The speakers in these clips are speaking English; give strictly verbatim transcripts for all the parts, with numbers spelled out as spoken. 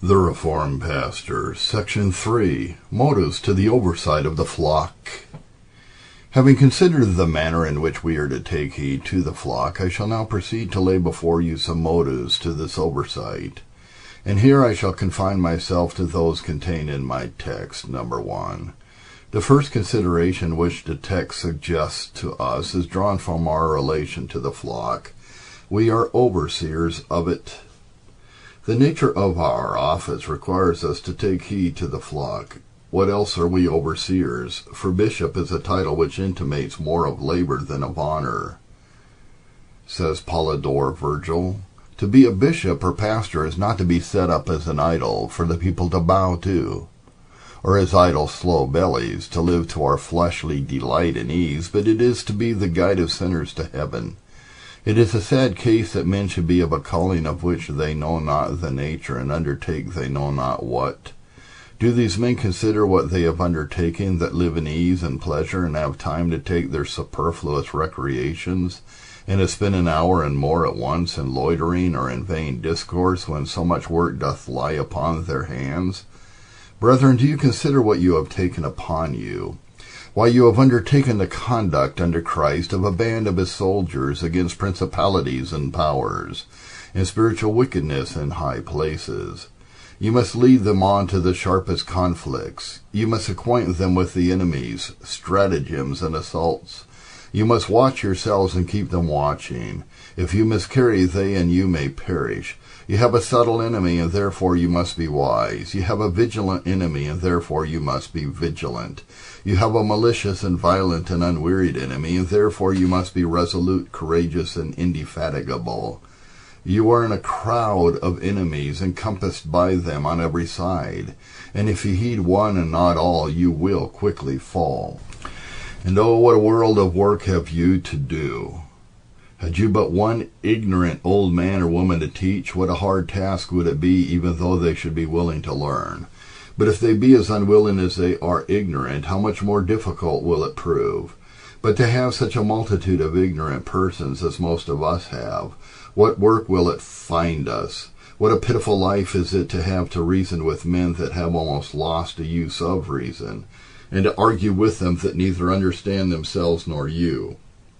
The Reformed Pastor, Section three, Motives to the Oversight of the Flock. Having considered the manner in which we are to take heed to the flock, I shall now proceed to lay before you some motives to this oversight. And here I shall confine myself to those contained in my text, number one. The first consideration which the text suggests to us is drawn from our relation to the flock. We are overseers of it. The nature of our office requires us to take heed to the flock. What else are we overseers? For bishop is a title which intimates more of labor than of honor. Says Polydore Virgil, to be a bishop or pastor is not to be set up as an idol for the people to bow to, or as idle slow bellies to live to our fleshly delight and ease, but it is to be the guide of sinners to heaven. It is a sad case that men should be of a calling of which they know not the nature, and undertake they know not what. Do these men consider what they have undertaken, that live in ease and pleasure, and have time to take their superfluous recreations, and to spend an hour and more at once in loitering or in vain discourse, when so much work doth lie upon their hands? Brethren, do you consider what you have taken upon you? Why, you have undertaken the conduct under Christ of a band of his soldiers against principalities and powers, and spiritual wickedness in high places. You must lead them on to the sharpest conflicts. You must acquaint them with the enemies, stratagems, and assaults. You must watch yourselves and keep them watching. If you miscarry, they and you may perish. You have a subtle enemy, and therefore you must be wise. You have a vigilant enemy, and therefore you must be vigilant. You have a malicious and violent and unwearied enemy, and therefore you must be resolute, courageous, and indefatigable. You are in a crowd of enemies, encompassed by them on every side, and if you heed one and not all, you will quickly fall. And oh, what a world of work have you to do! Had you but one ignorant old man or woman to teach, what a hard task would it be, even though they should be willing to learn. But if they be as unwilling as they are ignorant, how much more difficult will it prove? But to have such a multitude of ignorant persons as most of us have, what work will it find us? What a pitiful life is it to have to reason with men that have almost lost the use of reason, and to argue with them that neither understand themselves nor you.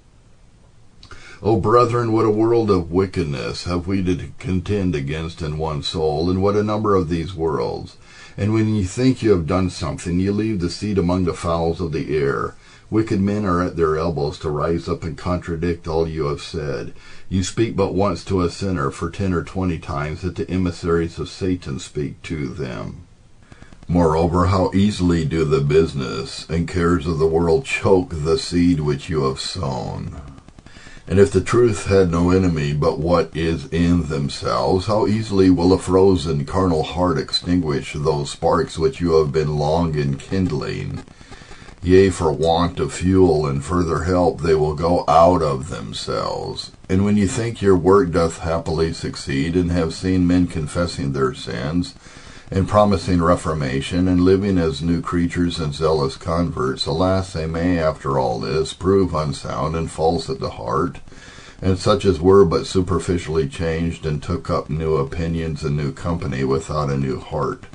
O brethren, what a world of wickedness have we to contend against in one soul, and what a number of these worlds! And when you think you have done something, you leave the seed among the fowls of the air. Wicked men are at their elbows to rise up and contradict all you have said. You speak but once to a sinner for ten or twenty times that the emissaries of Satan speak to them. Moreover, how easily do the business and cares of the world choke the seed which you have sown. And if the truth had no enemy but what is in themselves, how easily will a frozen carnal heart extinguish those sparks which you have been long enkindling. Yea, for want of fuel and further help, they will go out of themselves. And when you think your work doth happily succeed, and have seen men confessing their sins, and promising reformation, and living as new creatures and zealous converts, alas, they may, after all this, prove unsound and false at the heart, and such as were but superficially changed, and took up new opinions and new company without a new heart.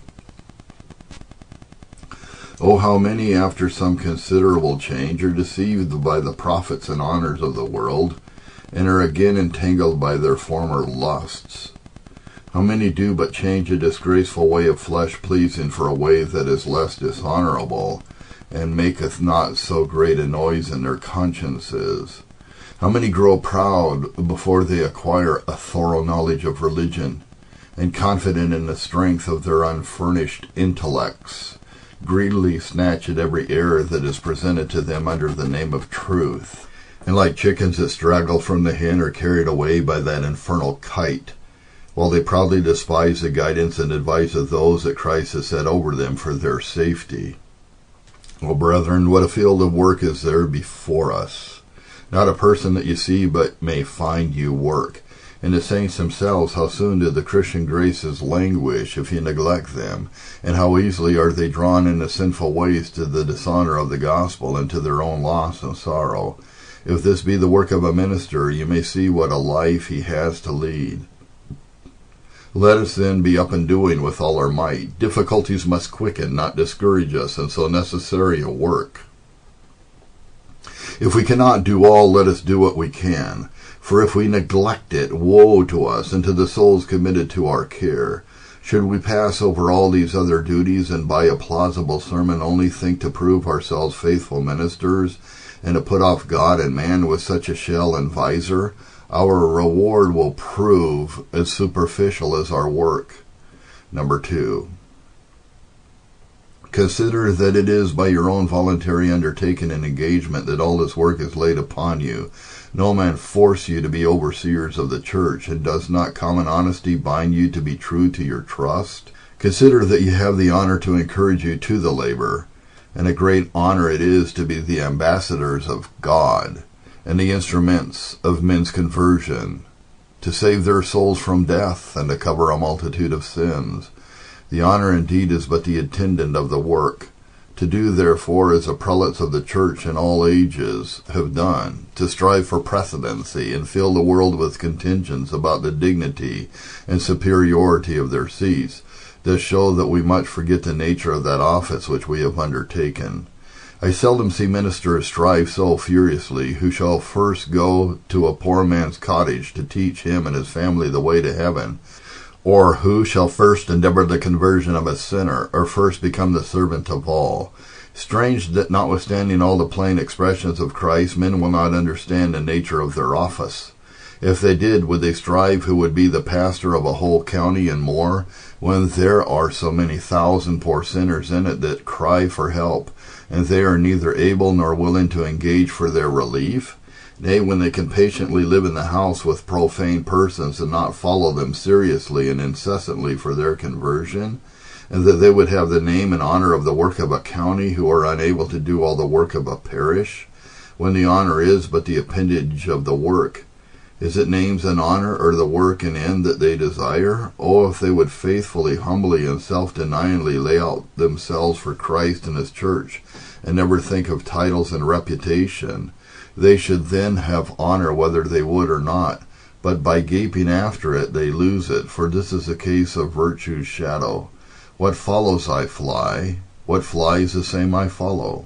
Oh, how many, after some considerable change, are deceived by the profits and honors of the world, and are again entangled by their former lusts. How many do but change a disgraceful way of flesh-pleasing for a way that is less dishonorable, and maketh not so great a noise in their consciences? How many grow proud before they acquire a thorough knowledge of religion, and confident in the strength of their unfurnished intellects, greedily snatch at every error that is presented to them under the name of truth, and like chickens that straggle from the hen are carried away by that infernal kite, while they proudly despise the guidance and advice of those that Christ has set over them for their safety. O brethren, what a field of work is there before us! Not a person that you see but may find you work. And the saints themselves, how soon do the Christian graces languish if you neglect them, and how easily are they drawn into sinful ways to the dishonor of the gospel and to their own loss and sorrow. If this be the work of a minister, you may see what a life he has to lead. Let us then be up and doing with all our might. Difficulties must quicken, not discourage us, in so necessary a work. If we cannot do all, let us do what we can. For if we neglect it, woe to us and to the souls committed to our care. Should we pass over all these other duties and by a plausible sermon only think to prove ourselves faithful ministers and to put off God and man with such a shell and visor, our reward will prove as superficial as our work. Number two, consider that it is by your own voluntary undertaking and engagement that all this work is laid upon you. No man force you to be overseers of the church, and does not common honesty bind you to be true to your trust? Consider that you have the honor to encourage you to the labor, and a great honor it is to be the ambassadors of God, and the instruments of men's conversion, to save their souls from death, and to cover a multitude of sins. The honor indeed is but the attendant of the work. To do, therefore, as the prelates of the church in all ages have done, to strive for precedency, and fill the world with contentions about the dignity and superiority of their seats, does show that we much forget the nature of that office which we have undertaken. I seldom see ministers strive so furiously, who shall first go to a poor man's cottage to teach him and his family the way to heaven, or who shall first endeavor the conversion of a sinner, or first become the servant of all. Strange that notwithstanding all the plain expressions of Christ, men will not understand the nature of their office. If they did, would they strive who would be the pastor of a whole county and more, when there are so many thousand poor sinners in it that cry for help, and they are neither able nor willing to engage for their relief? Nay, when they can patiently live in the house with profane persons and not follow them seriously and incessantly for their conversion, and that they would have the name and honor of the work of a county who are unable to do all the work of a parish, when the honor is but the appendage of the work. Is it names and honor, or the work and end that they desire? Oh, if they would faithfully, humbly, and self-denyingly lay out themselves for Christ and his church, and never think of titles and reputation, they should then have honor whether they would or not. But by gaping after it, they lose it, for this is a case of virtue's shadow. What follows I fly, what flies the same I follow.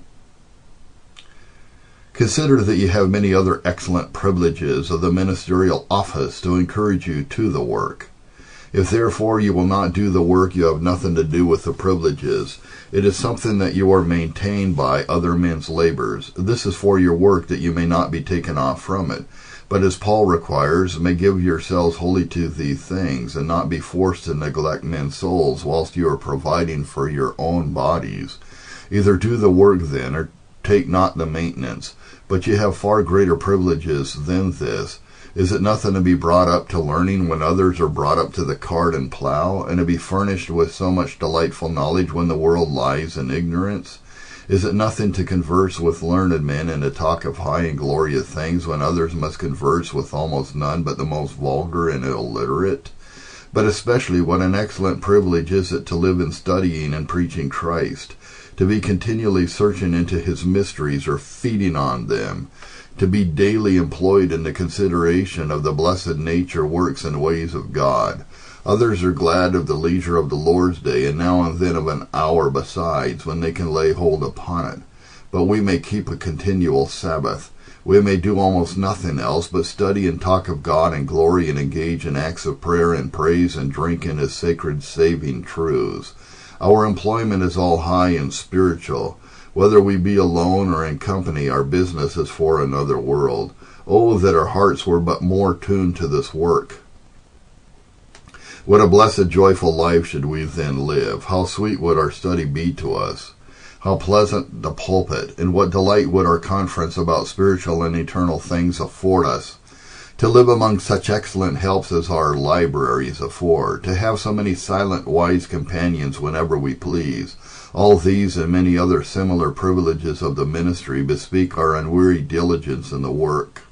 Consider that you have many other excellent privileges of the ministerial office to encourage you to the work. If therefore you will not do the work, you have nothing to do with the privileges. It is something that you are maintained by other men's labors. This is for your work, that you may not be taken off from it. But as Paul requires, may give yourselves wholly to these things, and not be forced to neglect men's souls whilst you are providing for your own bodies. Either do the work then, or take not the maintenance. But you have far greater privileges than this. Is it nothing to be brought up to learning when others are brought up to the cart and plough, and to be furnished with so much delightful knowledge when the world lies in ignorance? Is it nothing to converse with learned men, and to talk of high and glorious things, when others must converse with almost none but the most vulgar and illiterate? But especially what an excellent privilege is it to live in studying and preaching Christ, to be continually searching into his mysteries or feeding on them, to be daily employed in the consideration of the blessed nature, works, and ways of God. Others are glad of the leisure of the Lord's day, and now and then of an hour besides, when they can lay hold upon it. But we may keep a continual Sabbath. We may do almost nothing else but study and talk of God and glory, and engage in acts of prayer and praise, and drink in his sacred saving truths. Our employment is all high and spiritual. Whether we be alone or in company, our business is for another world. Oh, that our hearts were but more tuned to this work. What a blessed, joyful life should we then live! How sweet would our study be to us! How pleasant the pulpit, and what delight would our conference about spiritual and eternal things afford us! To live among such excellent helps as our libraries afford, to have so many silent, wise companions whenever we please, all these and many other similar privileges of the ministry bespeak our unwearied diligence in the work.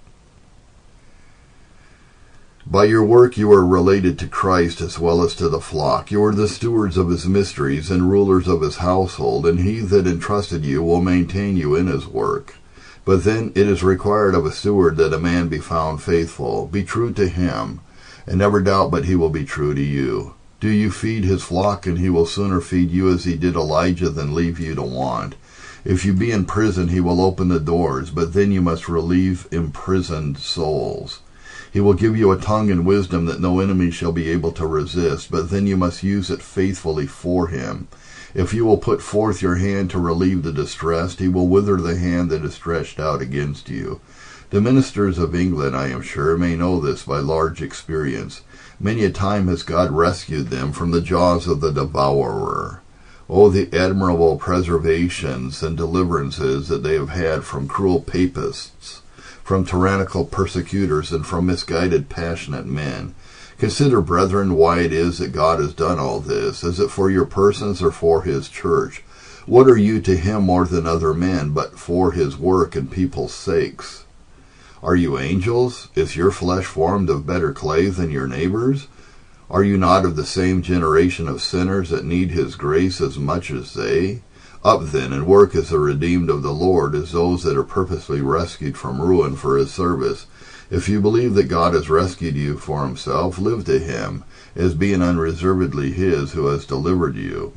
By your work you are related to Christ as well as to the flock. You are the stewards of his mysteries and rulers of his household, and he that entrusted you will maintain you in his work. But then it is required of a steward that a man be found faithful. Be true to him, and never doubt but he will be true to you. Do you feed his flock, and he will sooner feed you as he did Elijah than leave you to want. If you be in prison, he will open the doors, but then you must relieve imprisoned souls. He will give you a tongue and wisdom that no enemy shall be able to resist, but then you must use it faithfully for him. If you will put forth your hand to relieve the distressed, he will wither the hand that is stretched out against you. The ministers of England, I am sure, may know this by large experience. Many a time has God rescued them from the jaws of the devourer. Oh, the admirable preservations and deliverances that they have had from cruel papists, from tyrannical persecutors, and from misguided passionate men. Consider, brethren, why it is that God has done all this. Is it for your persons or for his church? What are you to him more than other men, but for his work and people's sakes? Are you angels? Is your flesh formed of better clay than your neighbors? Are you not of the same generation of sinners that need his grace as much as they? Up then, and work as the redeemed of the Lord, as those that are purposely rescued from ruin for his service. If you believe that God has rescued you for himself, live to him, as being unreservedly his who has delivered you.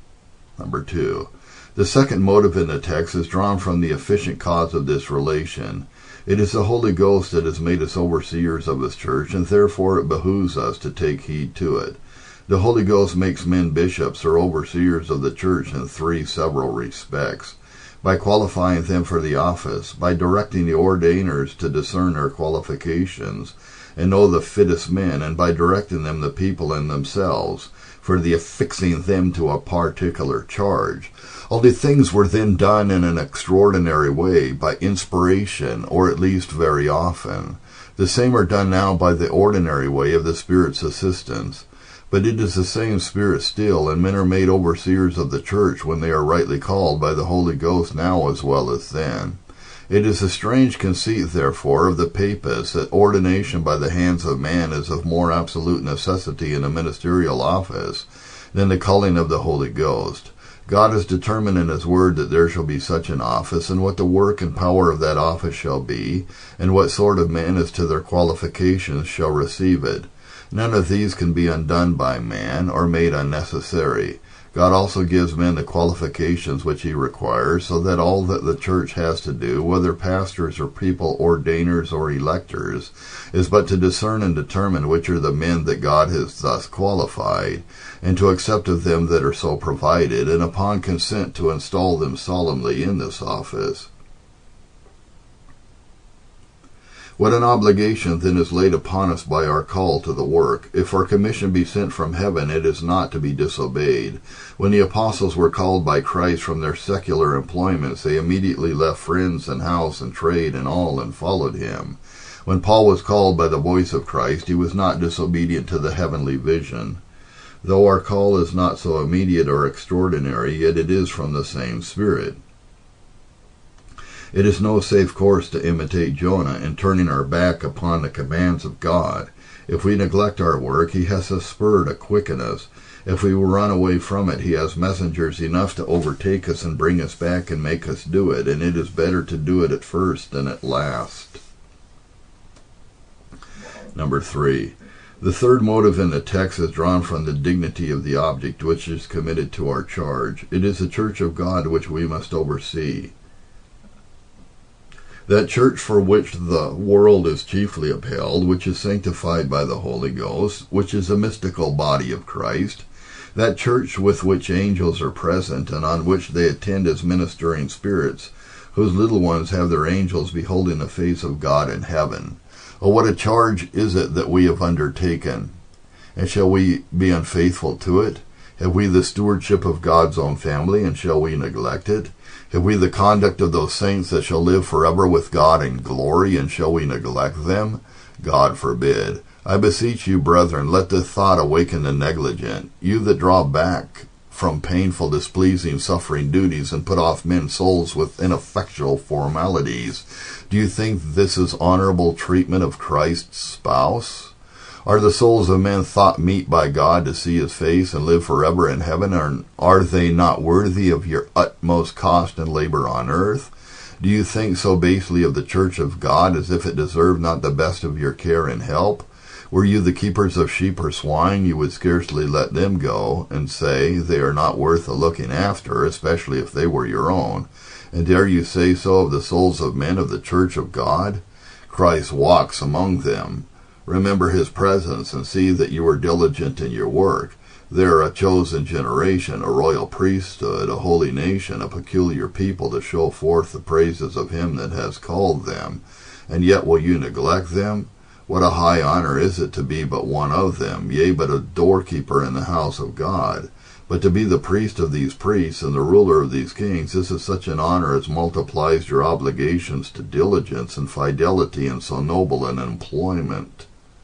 Number two. The second motive in the text is drawn from the efficient cause of this relation. It is the Holy Ghost that has made us overseers of his church, and therefore it behooves us to take heed to it. The Holy Ghost makes men bishops or overseers of the church in three several respects: by qualifying them for the office, by directing the ordainers to discern their qualifications and know the fittest men, and by directing them, the people and themselves, for the affixing them to a particular charge. All the things were then done in an extraordinary way, by inspiration, or at least very often. The same are done now by the ordinary way of the Spirit's assistance. But it is the same Spirit still, and men are made overseers of the church when they are rightly called by the Holy Ghost now as well as then. It is a strange conceit, therefore, of the papists that ordination by the hands of man is of more absolute necessity in a ministerial office than the calling of the Holy Ghost. God has determined in his word that there shall be such an office, and what the work and power of that office shall be, and what sort of men as to their qualifications shall receive it. None of these can be undone by man, or made unnecessary. God also gives men the qualifications which he requires, so that all that the church has to do, whether pastors or people, ordainers or electors, is but to discern and determine which are the men that God has thus qualified, and to accept of them that are so provided, and upon consent to install them solemnly in this office. What an obligation then is laid upon us by our call to the work. If our commission be sent from heaven, it is not to be disobeyed. When the apostles were called by Christ from their secular employments, they immediately left friends and house and trade and all, and followed him. When Paul was called by the voice of Christ, he was not disobedient to the heavenly vision. Though our call is not so immediate or extraordinary, yet it is from the same Spirit. It is no safe course to imitate Jonah in turning our back upon the commands of God. If we neglect our work, he has a spur to quicken us. If we will run away from it, he has messengers enough to overtake us and bring us back and make us do it, and it is better to do it at first than at last. Number three. The third motive in the text is drawn from the dignity of the object which is committed to our charge. It is the church of God which we must oversee. That church for which the world is chiefly upheld, which is sanctified by the Holy Ghost, which is a mystical body of Christ, that church with which angels are present, and on which they attend as ministering spirits, whose little ones have their angels beholding the face of God in heaven. Oh, what a charge is it that we have undertaken! And shall we be unfaithful to it? Have we the stewardship of God's own family, and shall we neglect it? Have we the conduct of those saints that shall live forever with God in glory, and shall we neglect them? God forbid. I beseech you, brethren, let this thought awaken the negligent, you that draw back from painful, displeasing, suffering duties, and put off men's souls with ineffectual formalities. Do you think this is honorable treatment of Christ's spouse? Are the souls of men thought meet by God to see his face and live forever in heaven? Or are they not worthy of your utmost cost and labor on earth? Do you think so basely of the church of God as if it deserved not the best of your care and help? Were you the keepers of sheep or swine, you would scarcely let them go, and say, they are not worth a looking after, especially if they were your own. And dare you say so of the souls of men of the church of God? Christ walks among them. Remember his presence, and see that you are diligent in your work. They are a chosen generation, a royal priesthood, a holy nation, a peculiar people, to show forth the praises of him that has called them. And yet will you neglect them? What a high honor is it to be but one of them, yea, but a doorkeeper in the house of God. But to be the priest of these priests and the ruler of these kings, this is such an honor as multiplies your obligations to diligence and fidelity in so noble an employment.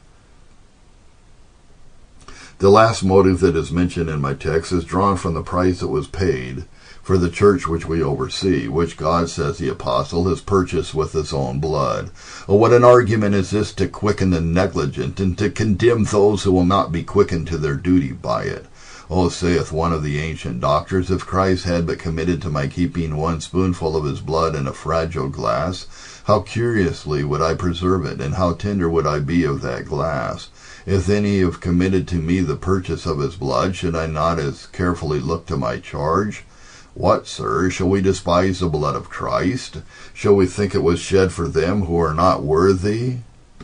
The last motive that is mentioned in my text is drawn from the price that was paid for the church which we oversee, which God, says the apostle, has purchased with his own blood. Oh, what an argument is this to quicken the negligent, and to condemn those who will not be quickened to their duty by it. Oh, saith one of the ancient doctors, if Christ had but committed to my keeping one spoonful of his blood in a fragile glass, how curiously would I preserve it, and how tender would I be of that glass. If then he have committed to me the purchase of his blood, should I not as carefully look to my charge? What, sir, shall we despise the blood of Christ? Shall we think it was shed for them who are not worthy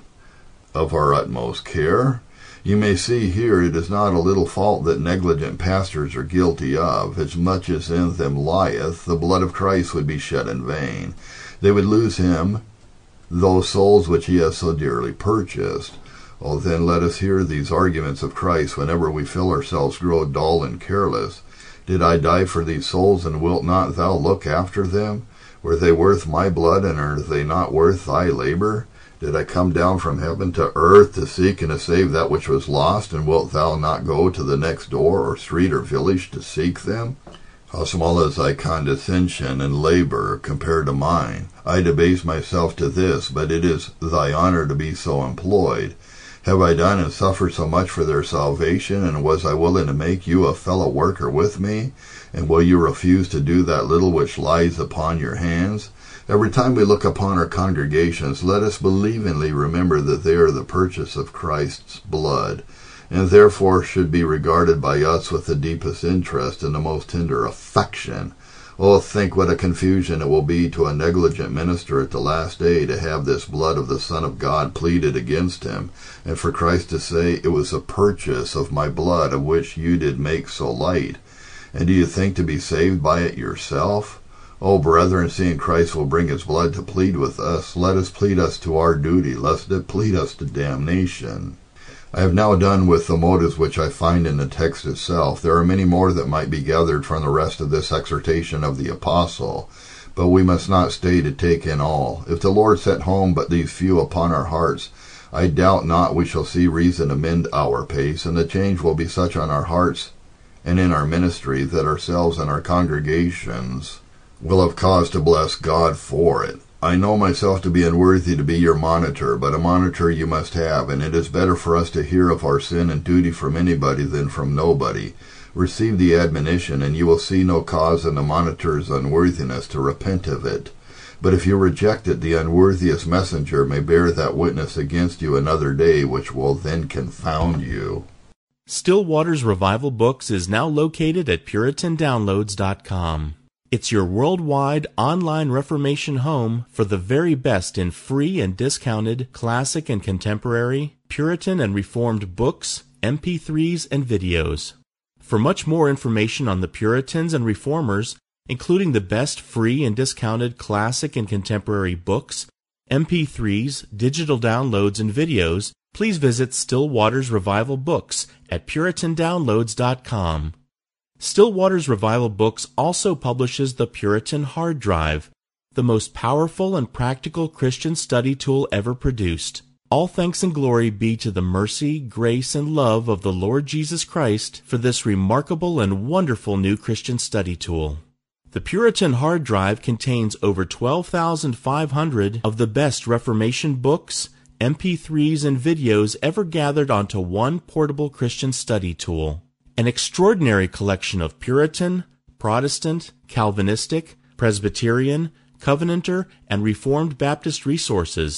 of our utmost care? You may see here it is not a little fault that negligent pastors are guilty of. As much as in them lieth, the blood of Christ would be shed in vain. They would lose him, those souls which he has so dearly purchased. Oh, then let us hear these arguments of Christ whenever we feel ourselves grow dull and careless. Did I die for these souls, and wilt not thou look after them? Were they worth my blood, and are they not worth thy labor? Did I come down from heaven to earth to seek and to save that which was lost, and wilt thou not go to the next door or street or village to seek them? How small is thy condescension and labor compared to mine! I debase myself to this, but it is thy honor to be so employed. Have I done and suffered so much for their salvation, and was I willing to make you a fellow worker with me? And will you refuse to do that little which lies upon your hands? Every time we look upon our congregations, let us believingly remember that they are the purchase of Christ's blood, and therefore should be regarded by us with the deepest interest and the most tender affection. Oh, think what a confusion it will be to a negligent minister at the last day to have this blood of the Son of God pleaded against him, and for Christ to say, it was a purchase of my blood, of which you did make so light. And do you think to be saved by it yourself? Oh, brethren, seeing Christ will bring his blood to plead with us, let us plead us to our duty, lest it plead us to damnation. I have now done with the motives which I find in the text itself. There are many more that might be gathered from the rest of this exhortation of the apostle, but we must not stay to take in all. If the Lord set home but these few upon our hearts, I doubt not we shall see reason to mend our pace, and the change will be such on our hearts and in our ministry that ourselves and our congregations will have cause to bless God for it. I know myself to be unworthy to be your monitor, but a monitor you must have, and it is better for us to hear of our sin and duty from anybody than from nobody. Receive the admonition, and you will see no cause in the monitor's unworthiness to repent of it. But if you reject it, the unworthiest messenger may bear that witness against you another day, which will then confound you. Still Waters Revival Books is now located at Puritan Downloads dot com. It's your worldwide online Reformation home for the very best in free and discounted classic and contemporary, Puritan and Reformed books, M P threes, and videos. For much more information on the Puritans and Reformers, including the best free and discounted classic and contemporary books, M P threes, digital downloads, and videos, please visit Still Waters Revival Books at Puritan Downloads dot com. Still Waters Revival Books also publishes the Puritan Hard Drive, the most powerful and practical Christian study tool ever produced. All thanks and glory be to the mercy, grace, and love of the Lord Jesus Christ for this remarkable and wonderful new Christian study tool. The Puritan Hard Drive contains over twelve thousand five hundred of the best Reformation books, M P threes, and videos ever gathered onto one portable Christian study tool. An extraordinary collection of Puritan, Protestant, Calvinistic, Presbyterian, Covenanter, and Reformed Baptist resources.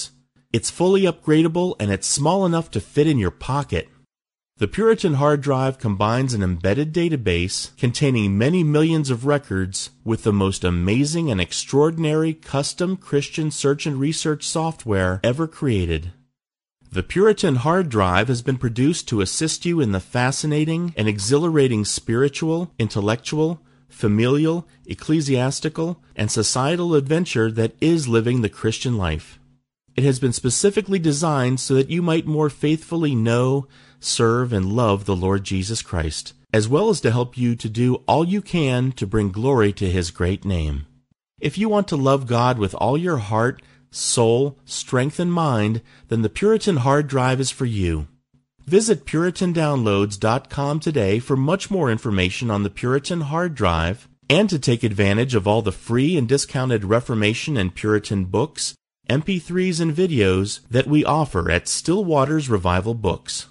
It's fully upgradable and it's small enough to fit in your pocket. The Puritan hard drive combines an embedded database containing many millions of records with the most amazing and extraordinary custom Christian search and research software ever created. The Puritan hard drive has been produced to assist you in the fascinating and exhilarating spiritual, intellectual, familial, ecclesiastical, and societal adventure that is living the Christian life. It has been specifically designed so that you might more faithfully know, serve, and love the Lord Jesus Christ, as well as to help you to do all you can to bring glory to His great name. If you want to love God with all your heart, soul, strength, and mind, then the Puritan hard drive is for you. Visit Puritan Downloads dot com today for much more information on the Puritan hard drive and to take advantage of all the free and discounted Reformation and Puritan books, M P threes, and videos that we offer at Still Waters Revival Books.